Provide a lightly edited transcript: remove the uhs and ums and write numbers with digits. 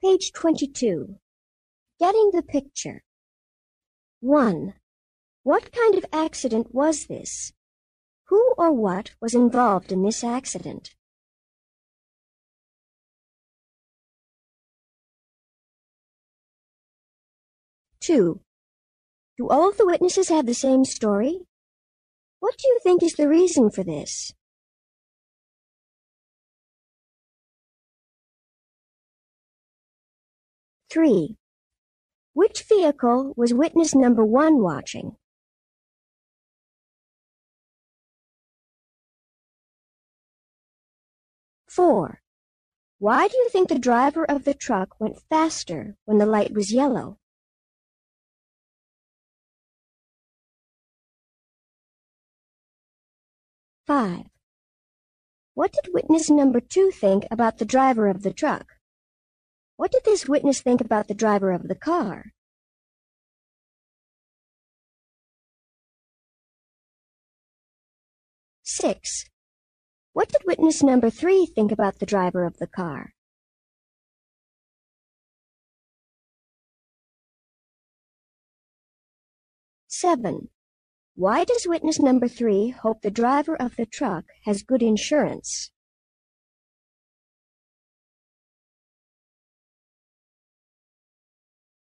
Page 22. Getting the picture. 1. What kind of accident was this? Who or what was involved in this accident? 2. Do all of the witnesses have the same story? What do you think is the reason for this? 3. Which vehicle was witness number 1 watching? 4. Why do you think the driver of the truck went faster when the light was yellow? 5. What did witness number 2 think about the driver of the truck? What did this witness think about the driver of the car? 6. What did witness number 3 think about the driver of the car? 7. Why does witness number 3 hope the driver of the truck has good insurance?